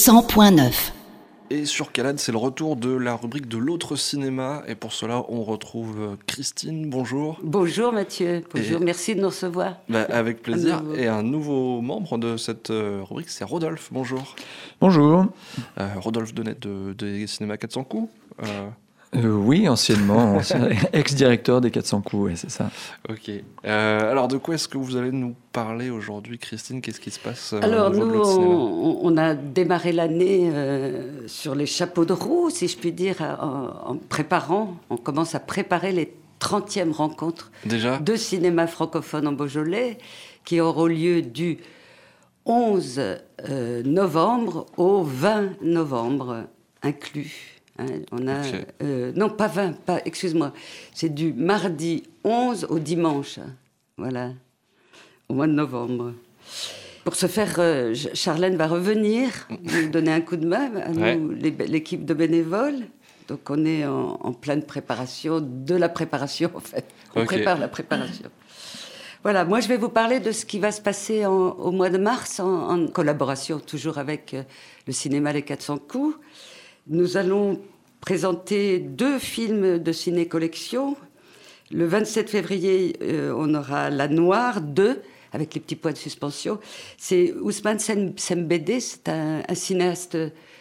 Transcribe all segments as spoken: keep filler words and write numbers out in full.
cent virgule neuf. Et sur Calade, c'est le retour de la rubrique de l'autre cinéma. Et pour cela, on retrouve Christine. Bonjour. Bonjour Mathieu. Bonjour, et... merci de nous recevoir. Bah, avec plaisir. Un et un nouveau membre de cette euh, rubrique, c'est Rodolphe. Bonjour. Bonjour. Euh, Rodolphe Denette de, des Cinémas quatre cents coups. Euh... Euh, oui, anciennement, ancien, ex-directeur des quatre cents coups, ouais, c'est ça. Ok. Euh, alors, de quoi est-ce que vous allez nous parler aujourd'hui, Christine ? Qu'est-ce qui se passe ? Alors, nous, on, on a démarré l'année euh, sur les chapeaux de roue, si je puis dire, en, en préparant. On commence à préparer les trentièmes rencontres Déjà de cinéma francophone en Beaujolais, qui auront lieu du onze euh, novembre au vingt novembre inclus. Hein, on a, okay. euh, non, pas vingt, pas, excuse-moi. C'est du mardi onze au dimanche. Voilà, au mois de novembre. Pour ce faire, euh, Charlène va revenir nous donner un coup de main à ouais. nous, les, l'équipe de bénévoles. Donc on est en, en pleine préparation de la préparation, en fait. On okay. prépare la préparation. Voilà, moi je vais vous parler de ce qui va se passer en, au mois de mars, en, en collaboration toujours avec euh, le cinéma Les quatre cents coups. Nous allons présenter deux films de ciné-collection. Le vingt-sept février, euh, on aura La Noire deux, avec les petits points de suspension. C'est Ousmane Sembédé, c'est un, un cinéaste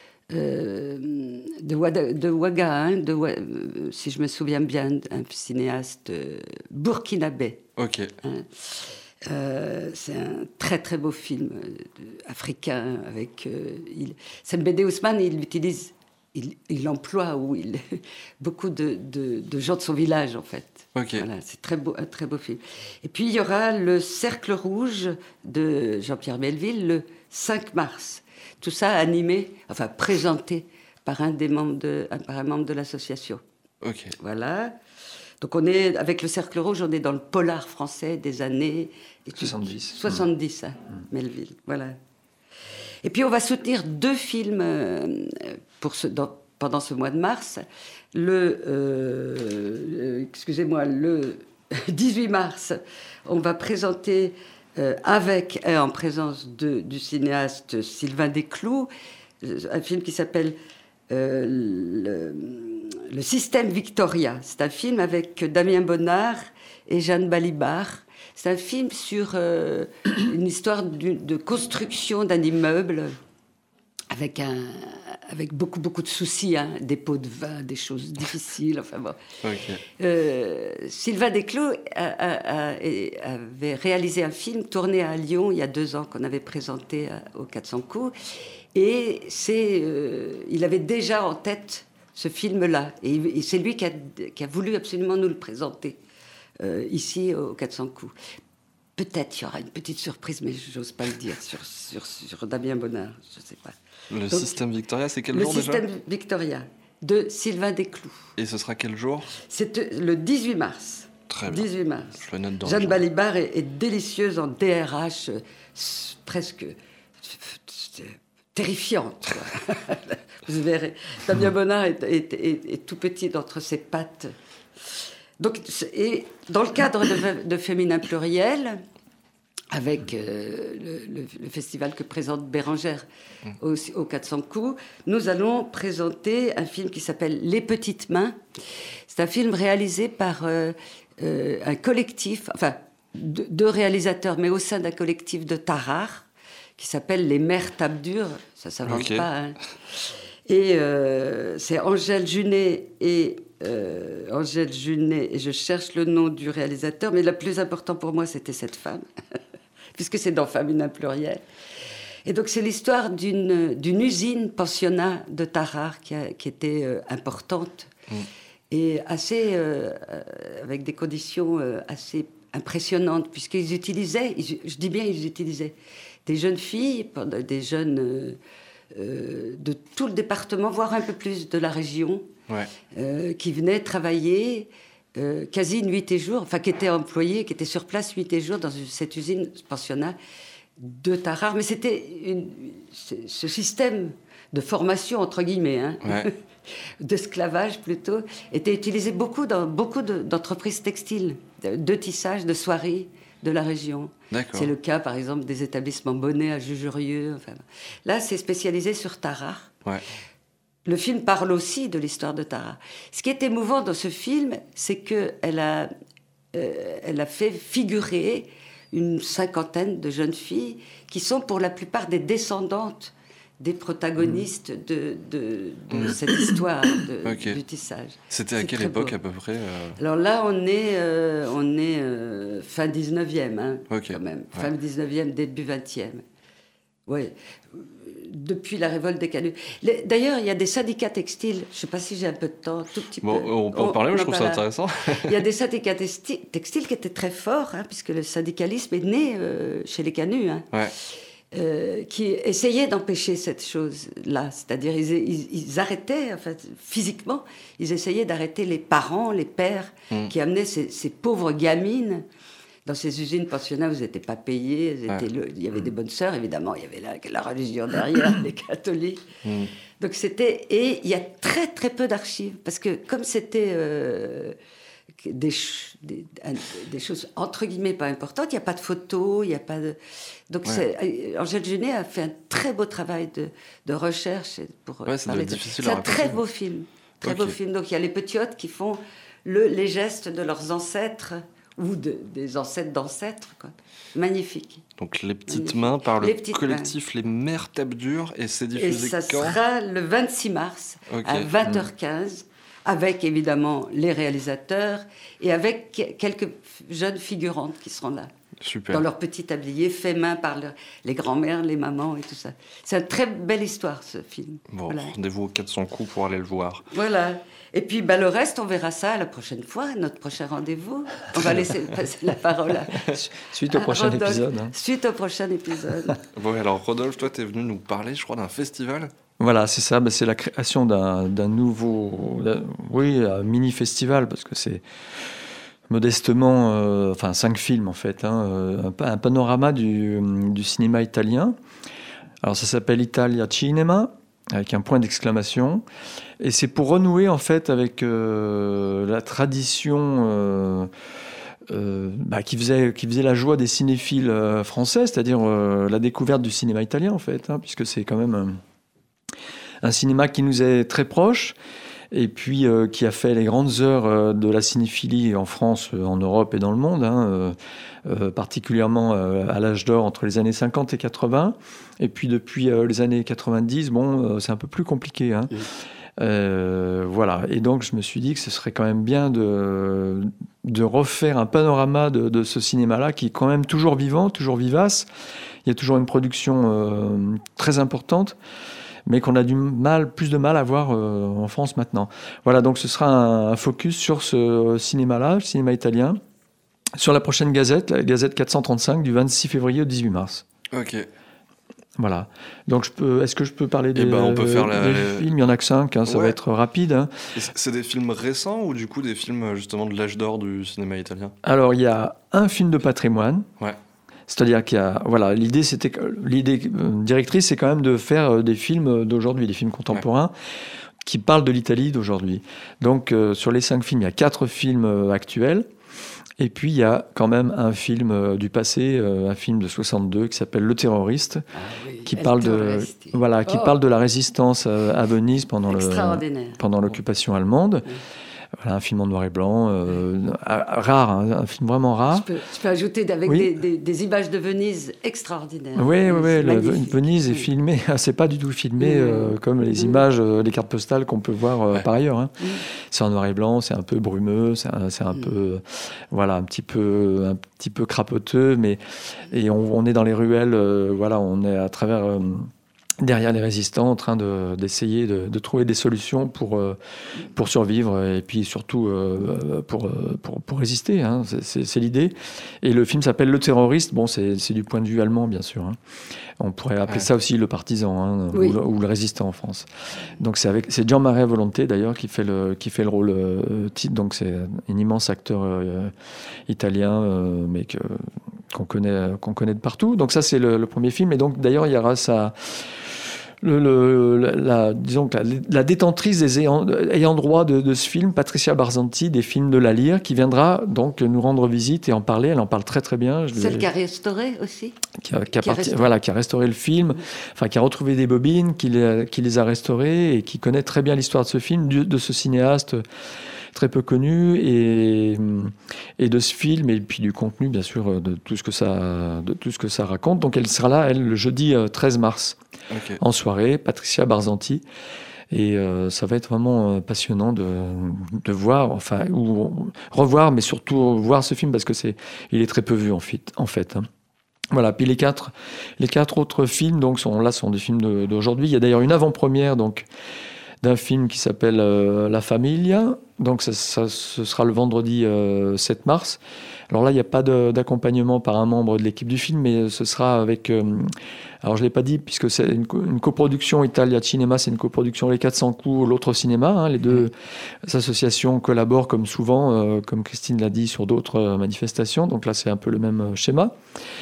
euh, de, Ouada, de Ouaga, hein, de, euh, si je me souviens bien, un cinéaste euh, burkinabé. Ok. Hein. Euh, c'est un très très beau film euh, africain avec euh, il, Sembédé Ousmane, il utilise Il, il emploie où il, beaucoup de, de, de gens de son village, en fait. Okay. Voilà, c'est très beau, un très beau film. Et puis, il y aura le Cercle Rouge de Jean-Pierre Melville le cinq mars. Tout ça animé, enfin présenté par un, des membres de, par un membre de l'association. Okay. Voilà. Donc, on est, avec le Cercle Rouge, on est dans le polar français des années... soixante-dix. soixante-dix, hein, mmh. Melville, voilà. Et puis, on va soutenir deux films euh, pour ce, dans, pendant ce mois de mars. Le, euh, excusez-moi, le dix-huit mars, on va présenter, euh, avec et en présence de, du cinéaste Sylvain Desclous, un film qui s'appelle euh, le, le Système Victoria. C'est un film avec Damien Bonnard et Jeanne Balibar. C'est un film sur euh, une histoire de, de construction d'un immeuble avec, un, avec beaucoup, beaucoup de soucis, hein, des pots de vin, des choses difficiles, enfin bon. Okay. Euh, Sylvain Desclous a, a, a, avait réalisé un film tourné à Lyon il y a deux ans qu'on avait présenté à, aux quatre cents coups. Et c'est, euh, il avait déjà en tête ce film-là. Et, et c'est lui qui a, qui a voulu absolument nous le présenter. Euh, ici, aux quatre cents coups. Peut-être il y aura une petite surprise, mais je n'ose pas le dire, sur, sur, sur Damien Bonnard, je ne sais pas. Le Donc, Système Victoria, c'est quel le jour déjà ? Le Système Victoria, de Sylvain Desclous. Et ce sera quel jour ? C'est le dix-huit mars. Très bien. dix-huit mars. Je le note dans Jeanne Balibar est, est délicieuse en D R H, euh, presque euh, terrifiante. Vous verrez. Damien Bonnard est, est, est, est tout petit d'entre ses pattes. Donc, et dans le cadre de, de Féminin Pluriel, avec euh, le, le, le festival que présente Bérangère aux, aux quatre cents coups, nous allons présenter un film qui s'appelle Les Petites Mains. C'est un film réalisé par euh, euh, un collectif, enfin, deux, deux réalisateurs, mais au sein d'un collectif de Tarare, qui s'appelle Les Mères Tabdures. Ça ne s'invente okay. pas, hein. Et euh, c'est Angèle Junet et... Euh, Angèle Junet, et je cherche le nom du réalisateur, mais le plus important pour moi, c'était cette femme, puisque c'est dans Féminin Pluriel. Et donc, c'est l'histoire d'une, d'une usine pensionnat de Tarare qui, a, qui était euh, importante mmh. et assez, euh, avec des conditions euh, assez impressionnantes, puisqu'ils utilisaient, ils, je dis bien ils utilisaient, des jeunes filles, des jeunes euh, euh, de tout le département, voire un peu plus de la région, Ouais. Euh, qui venaient travailler euh, quasi nuit et jour, enfin qui étaient employés, qui étaient sur place nuit et jour dans cette usine pensionnat de Tarare. Mais c'était une, ce système de formation, entre guillemets, hein, ouais. d'esclavage plutôt, était utilisé beaucoup dans beaucoup de, d'entreprises textiles, de, de tissage, de soieries, de la région. D'accord. C'est le cas, par exemple, des établissements Bonnet à Jujurieux. Enfin, là, c'est spécialisé sur Tara. Ouais. Le film parle aussi de l'histoire de Tara. Ce qui est émouvant dans ce film, c'est qu'elle a, euh, elle a fait figurer une cinquantaine de jeunes filles qui sont pour la plupart des descendantes des protagonistes de, de, de Mmh. cette histoire de, Ok. du tissage. C'était à C'est quelle très époque beau. à peu près euh Alors là, on est, euh, on est euh, fin dix-neuvième, hein, Ok. quand même. Ouais. Fin dix-neuvième, début vingtième. Oui. Depuis la révolte des canuts. Les- D'ailleurs, il y a des syndicats textiles. Je ne sais pas si j'ai un peu de temps, tout petit Bon, peu. on peut en parler, moi je trouve ça parle. intéressant. Il y a des syndicats texti- textiles qui étaient très forts, hein, puisque le syndicalisme est né euh, chez les canuts, hein, Ouais. euh, qui essayaient d'empêcher cette chose-là. C'est-à-dire, ils, ils, ils arrêtaient, enfin, physiquement, ils essayaient d'arrêter les parents, les pères, Mm. qui amenaient ces, ces pauvres gamines dans ces usines pensionnats où elles n'étaient pas payées. Elles étaient Ouais. le- il y avait des bonnes sœurs, évidemment, il y avait la, la religion derrière, les catholiques. Mm. Donc c'était... Et il y a très très peu d'archives, parce que comme c'était euh, des, ch- des, un- des choses entre guillemets pas importantes, il n'y a pas de photos, il n'y a pas de... Donc Ouais. c'est- Angèle Junet a fait un très beau travail de, de recherche pour Ouais, ça doit parler être de- difficile C'est à un raconter. très beau film, très Ok. beau film. Donc il y a les petiotes qui font le, les gestes de leurs ancêtres ou de, des ancêtres d'ancêtres, quoi. Magnifique. Donc les petites Magnifique. mains par le Les petites collectif Les Mères Tapent Dur et c'est Et diffusé ça quand sera le vingt-six mars Ok. à vingt heures quinze, avec évidemment les réalisateurs et avec que- quelques f- jeunes figurantes qui seront là, Super. dans leur petit tablier fait main par le- les grands-mères, les mamans et tout ça. C'est une très belle histoire, ce film. Bon, Voilà. rendez-vous aux quatre cents coups pour aller le voir. Voilà. Et puis bah, le reste, on verra ça la prochaine fois, à notre prochain rendez-vous. On va laisser passer la parole à, Suite au à prochain Rodolphe. épisode. hein. Suite au prochain épisode. Bon, alors Rodolphe, toi, t'es venu nous parler, je crois, d'un festival. Voilà, c'est ça. Bah, c'est la création d'un d'un nouveau, d'un- oui, un mini-festival, parce que c'est modestement, euh, enfin cinq films en fait, hein, euh, un, pa- un panorama du, du cinéma italien. Alors ça s'appelle Italia Cinema, avec un point d'exclamation. Et c'est pour renouer en fait avec euh, la tradition euh, euh, bah, qui, faisait, qui faisait la joie des cinéphiles euh, français, c'est-à-dire euh, la découverte du cinéma italien en fait, hein, puisque c'est quand même un, un cinéma qui nous est très proche et puis euh, qui a fait les grandes heures euh, de la cinéphilie en France, euh, en Europe et dans le monde, hein, euh, euh, particulièrement euh, à l'âge d'or entre les années cinquante et quatre-vingts. Et puis depuis euh, les années quatre-vingt-dix, bon, euh, c'est un peu plus compliqué. Hein. Mmh. Euh, voilà. Et donc je me suis dit que ce serait quand même bien de, de refaire un panorama de, de ce cinéma-là qui est quand même toujours vivant, toujours vivace. Il y a toujours une production euh, très importante, mais qu'on a du mal, plus de mal à voir euh, en France maintenant. Voilà, donc ce sera un, un focus sur ce cinéma-là, le cinéma italien, sur la prochaine Gazette, la Gazette quatre cent trente-cinq du vingt-six février au dix-huit mars. Ok. Voilà. Donc, je peux, est-ce que je peux parler des, ben, on peut faire la- des les- films? Il y en a que cinq, hein, ça Ouais. va être rapide. hein. Et c- C'est des films récents ou du coup des films justement de l'âge d'or du cinéma italien? Alors, il y a un film de patrimoine. Ouais. C'est-à-dire qu'il y a, voilà, l'idée, c'était que- l'idée euh, directrice, c'est quand même de faire euh, des films d'aujourd'hui, des films contemporains qui parlent de l'Italie d'aujourd'hui. Donc, euh, sur les cinq films, il y a quatre films euh, actuels. Et puis, il y a quand même un film euh, du passé, euh, un film de soixante-deux qui s'appelle Le Terroriste, Ah oui, qui El parle de, Terroriste. voilà, qui Oh, parle de la résistance euh, à Venise pendant le, extraordinaire. pendant l'occupation allemande. Oui. Voilà, un film en noir et blanc, euh, rare, hein, un film vraiment rare. Je peux, je peux ajouter avec Oui. des, des- des images de Venise extraordinaires. Oui, oui, C'est oui. le- magnifique. Venise est Oui. filmé. C'est pas du tout filmé Mm. euh, comme les Mm. images, euh, les cartes postales qu'on peut voir euh, Ouais. par ailleurs. hein. Mm. C'est en noir et blanc, c'est un peu brumeux, c'est un, c'est un Mm. peu, euh, voilà, un petit peu, un petit peu crapoteux, mais et on, on est dans les ruelles. euh, voilà, on est à travers. euh, derrière les résistants, en train de- d'essayer de, de trouver des solutions pour, euh, pour survivre et puis surtout euh, pour, euh, pour, pour résister. hein. C'est- C'est c'est l'idée. Et le film s'appelle Le Terroriste. Bon, c'est c'est du point de vue allemand, bien sûr. hein. On pourrait appeler Ouais. ça aussi le partisan hein, Oui. ou, le, ou le résistant en France. Donc c'est avec c'est Gian-Maria Volonté d'ailleurs qui fait le qui fait le rôle euh, titre. Donc c'est un immense acteur euh, italien, euh, mais que qu'on connaît qu'on connaît de partout. Donc ça c'est le, le premier film. Et donc d'ailleurs il y aura ça. le, le, la, disons que la, la détentrice des ayants, ayants droit de, de ce film, Patricia Barzanti, des films de la Lyre, qui viendra donc nous rendre visite et en parler. Elle en parle très très bien. Je Celle qui a restauré aussi qui a, qui, a qui, a parti, voilà, qui a restauré le film, mmh. enfin qui a retrouvé des bobines, qui les, qui les a restaurées et qui connaît très bien l'histoire de ce film, de, de ce cinéaste très peu connu, et, et de ce film, et puis du contenu, bien sûr, de tout ce que ça, de tout ce que ça raconte. Donc elle sera là, elle, le jeudi treize mars, okay. en soirée, Patricia Barzanti. Et euh, ça va être vraiment passionnant de, de voir, enfin, ou revoir, mais surtout voir ce film, parce que c'est, il est très peu vu, en fait. En fait hein. Voilà, puis les quatre, les quatre autres films, donc, sont, là, sont des films de, d'aujourd'hui. Il y a d'ailleurs une avant-première, donc, d'un film qui s'appelle euh, La Famiglia. Donc ça, ça, ce sera le vendredi euh, sept mars. Alors là, il n'y a pas de, d'accompagnement par un membre de l'équipe du film, mais ce sera avec... Euh, alors je ne l'ai pas dit, puisque c'est une, une coproduction Italia Cinema, c'est une coproduction Les quatre cents coups, l'autre cinéma. Hein, les deux mmh. associations collaborent comme souvent, euh, comme Christine l'a dit, sur d'autres euh, manifestations. Donc là, c'est un peu le même schéma.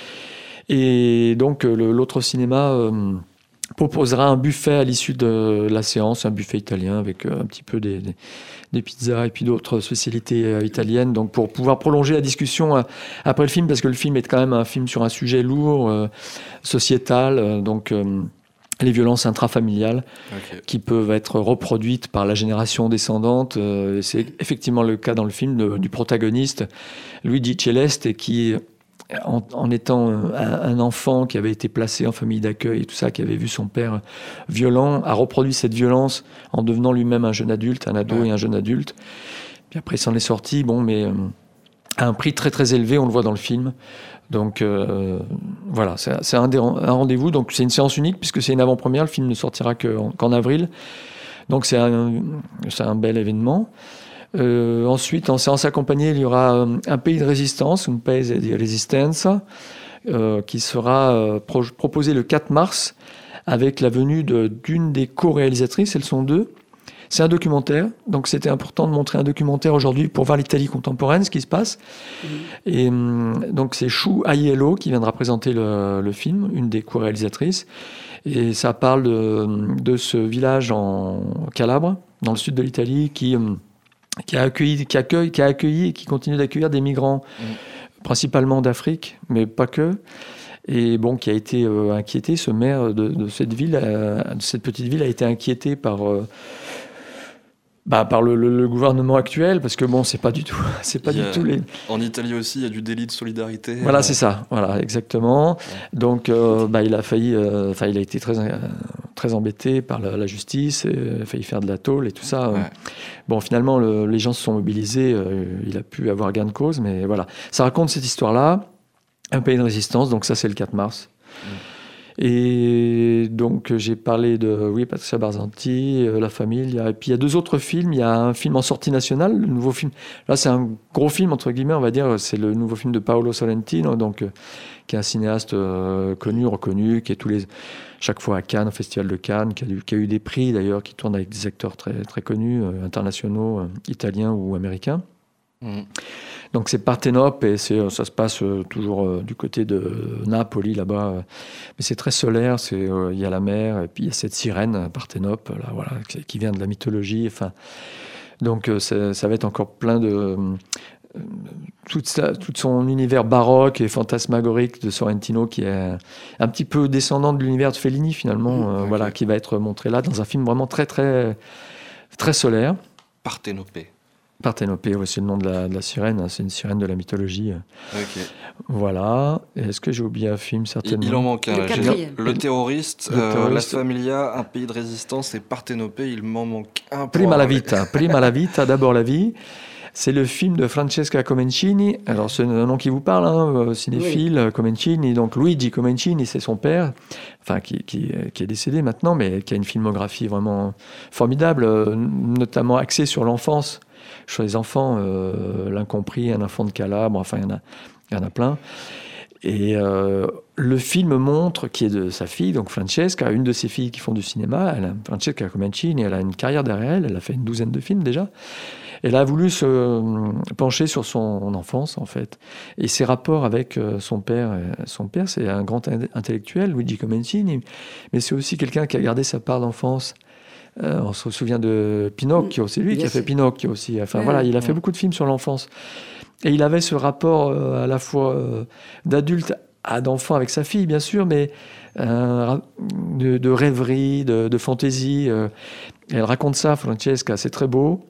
Et donc le, l'autre cinéma... Euh, proposera un buffet à l'issue de la séance, un buffet italien avec un petit peu des, des, des pizzas et puis d'autres spécialités italiennes, donc pour pouvoir prolonger la discussion après le film, parce que le film est quand même un film sur un sujet lourd, euh, sociétal, donc euh, les violences intrafamiliales, okay. qui peuvent être reproduites par la génération descendante. Euh, c'est effectivement le cas dans le film de, du protagoniste, Luigi Celeste, qui... En, en étant un, un enfant qui avait été placé en famille d'accueil et tout ça, qui avait vu son père violent, a reproduit cette violence en devenant lui-même un jeune adulte, un ado ouais. et un jeune adulte. Puis après, il s'en est sorti, bon, mais euh, à un prix très très élevé, on le voit dans le film. Donc euh, voilà, c'est, c'est un, des, un rendez-vous. Donc c'est une séance unique puisque c'est une avant-première. Le film ne sortira qu'en, qu'en avril. Donc c'est un, c'est un bel événement. Euh, ensuite, en séance accompagnée, il y aura un pays de résistance, un pays de résistance, euh, qui sera euh, pro- proposé le quatre mars avec la venue de, d'une des co-réalisatrices. Elles sont deux. C'est un documentaire, donc c'était important de montrer un documentaire aujourd'hui pour voir l'Italie contemporaine, ce qui se passe. Mmh. Et donc c'est Chou Aiello qui viendra présenter le, le film, une des co-réalisatrices. Et ça parle de, de ce village en Calabre, dans le sud de l'Italie, qui... qui a accueilli, qui accueille, qui a accueilli et qui continue d'accueillir des migrants, mmh. principalement d'Afrique, mais pas que. Et bon, qui a été euh, inquiété, ce maire de, de cette ville, euh, de cette petite ville, a été inquiété par, euh, bah, par le, le, le gouvernement actuel, parce que bon, c'est pas du tout, c'est pas il du a, tout les. En Italie aussi, il y a du délit de solidarité. Voilà, euh... c'est ça. Voilà, exactement. Ouais. Donc, euh, bah, il a failli, enfin, euh, il a été très, euh, très embêté par la, la justice, et, il a failli faire de la tôle et tout ça. Ouais. Bon, finalement, le, les gens se sont mobilisés. Euh, il a pu avoir gain de cause, mais voilà. Ça raconte cette histoire-là. Un pays de résistance. Donc ça, c'est le quatre mars. Mmh. Et donc, j'ai parlé de, oui, Patricia Barzanti, euh, La Famille. Et puis, il y a deux autres films. Il y a un film en sortie nationale, le nouveau film. Là, c'est un gros film, entre guillemets, on va dire. C'est le nouveau film de Paolo Sorrentino, donc, euh, qui est un cinéaste euh, connu, reconnu, qui est tous les, chaque fois à Cannes, au Festival de Cannes, qui a, eu, qui a eu des prix, d'ailleurs, qui tourne avec des acteurs très, très connus, euh, internationaux, euh, italiens ou américains. Mmh. Donc c'est Parthénope et c'est, ça se passe euh, toujours euh, du côté de Napoli là-bas, euh, mais c'est très solaire. C'est il euh, y a la mer et puis il y a cette sirène Parthénope là, voilà, qui, qui vient de la mythologie. Enfin, donc euh, ça va être encore plein de euh, toute sa, tout son univers baroque et fantasmagorique de Sorrentino qui est un petit peu descendant de l'univers de Fellini finalement, mmh, euh, okay. voilà, qui va être montré là dans un film vraiment très très très solaire. Parthénope. Parthénope, ouais, c'est le nom de la, de la sirène, hein, c'est une sirène de la mythologie. Okay. Voilà. Et est-ce que j'ai oublié un film, certainement ? Il en manque un. Le, le terroriste, le euh, terroriste. La Famiglia, un pays de résistance et Parthénope, il m'en manque un. Prima la vita, prima la vita, d'abord la vie. C'est le film de Francesca Comencini. Alors, c'est un nom qui vous parle, hein, cinéphile, oui. Comencini. Donc, Luigi Comencini, c'est son père, enfin, qui, qui, qui est décédé maintenant, mais qui a une filmographie vraiment formidable, notamment axée sur l'enfance. Sur les enfants, euh, L'incompris, Un enfant de Calabre, enfin, il y en a, il y en a plein. Et euh, le film montre, qui est de sa fille, donc Francesca, une de ses filles qui font du cinéma, elle a, Francesca Comencini, elle a une carrière derrière elle, elle a fait une douzaine de films déjà. Elle a voulu se pencher sur son enfance, en fait, et ses rapports avec son père. Son père, c'est un grand intellectuel, Luigi Comencini, mais c'est aussi quelqu'un qui a gardé sa part d'enfance. Euh, on se souvient de Pinocchio, c'est lui Bien qui a fait Pinocchio aussi. Enfin, ouais, voilà, il a ouais. fait beaucoup de films sur l'enfance. Et il avait ce rapport euh, à la fois euh, d'adulte à d'enfant avec sa fille, bien sûr, mais euh, de, de rêverie, de, de fantaisie. Euh. Elle raconte ça, Francesca, c'est très beau.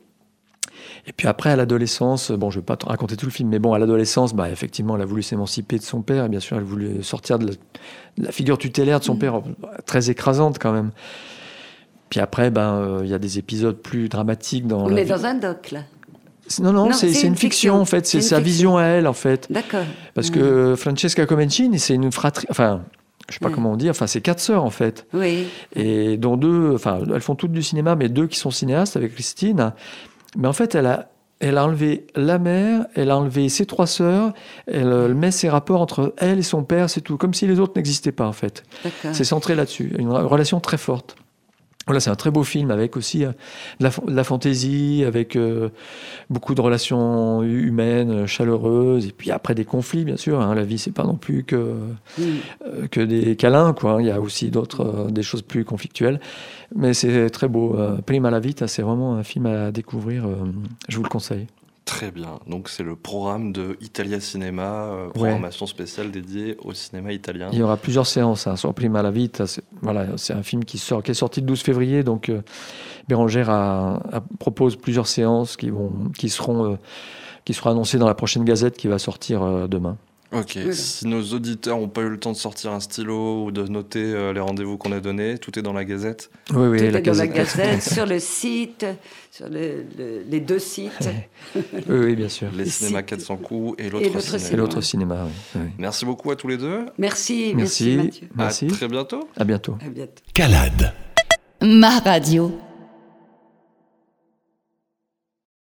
Et puis après, à l'adolescence, bon, je ne vais pas te raconter tout le film, mais bon, à l'adolescence, bah, effectivement, elle a voulu s'émanciper de son père, et bien sûr, elle a voulu sortir de la, de la figure tutélaire de son mmh. père, très écrasante quand même. Puis après, ben, euh, y a des épisodes plus dramatiques dans On la est vie. dans un doc, là. Non, non, non c'est, c'est, c'est une, une fiction, fiction, en fait. C'est, c'est sa fiction. vision à elle, en fait. D'accord. Parce mmh. que Francesca Comencini, c'est une fratrie... Enfin, je ne sais pas mmh. comment on dit. Enfin, c'est quatre sœurs, en fait. Oui. Et dont deux... Enfin, elles font toutes du cinéma, mais deux qui sont cinéastes, avec Christine. Mais en fait, elle a, elle a enlevé la mère, elle a enlevé ses trois sœurs, elle, elle met ses rapports entre elle et son père, c'est tout. Comme si les autres n'existaient pas, en fait. D'accord. C'est centré là-dessus. Une relation très forte. Voilà, c'est un très beau film avec aussi euh, de, la, de la fantaisie, avec euh, beaucoup de relations humaines, chaleureuses, et puis après des conflits, bien sûr. Hein, la vie, c'est pas non plus que, mmh. euh, que des câlins, quoi. Il y a aussi d'autres, euh, des choses plus conflictuelles. Mais c'est très beau. Euh, Prima la Vita, c'est vraiment un film à découvrir. Euh, je vous le conseille. Très bien. Donc, c'est le programme de Italia Cinéma, euh, programmation ouais. spéciale dédiée au cinéma italien. Il y aura plusieurs séances hein, sur Prima la Vita. C'est, voilà, c'est un film qui, sort, qui est sorti le douze février. Donc, euh, Bérangère a, a, propose plusieurs séances qui, vont, qui, seront, euh, qui seront annoncées dans la prochaine Gazette qui va sortir euh, demain. Ok, oui. Si nos auditeurs n'ont pas eu le temps de sortir un stylo ou de noter euh, les rendez-vous qu'on a donnés, tout est dans la Gazette. Oui, oui, tout la est Gazette. dans la Gazette, sur le site, sur le, le, les deux sites. oui, oui, bien sûr. Les cinémas quatre cents coups et l'autre, et l'autre cinéma. cinéma. Et l'autre cinéma, oui. oui. Merci beaucoup à tous les deux. Merci, merci, merci Mathieu. Merci. À très bientôt. À bientôt. À bientôt. Calade. Ma radio.